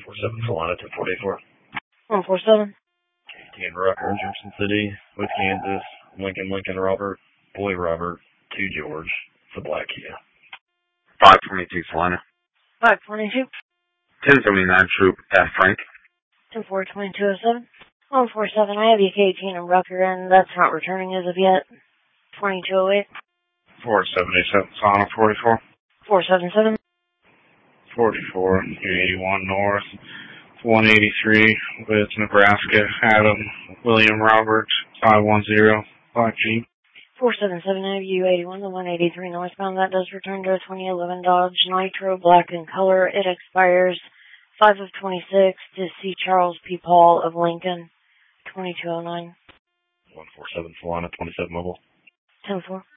147 Solana 1044. 147. 18 Rucker, Jefferson City, with Kansas, Lincoln Robert, Boy Robert, 2 George, it's a black Kia. 522 Solana. 522. 1079 Troop F. Frank. 242207. 147. I have you K18 and Rucker, and that's not returning as of yet. 2208. 4787 Solana 44. 477. 44, U81 North, 183 with Nebraska, Adam, William Robert, 510, Black Jeep. 477 I have you 81, the 183 northbound. That does return to a 2011 Dodge Nitro, black in color. It expires 5 of 26 to see Charles P. Paul of Lincoln, 2209. 147 Solana 27 Mobile. 10-4.